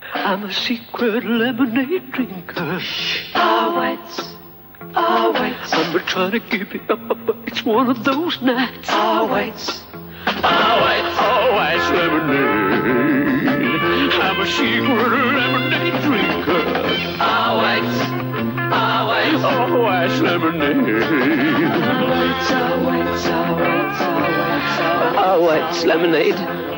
I'm a secret lemonade drinker. Oh, Whites. Oh, Whites. I'm trying to give it up, but it's one of those nights. Oh, Whites. Oh, Whites lemonade. I'm a secret lemonade drinker. Oh, Whites. Oh, Whites. Oh, Whites lemonade. Oh, Whites. Oh, Whites. Oh, Whites. Oh, Whites. Oh, Whites lemonade.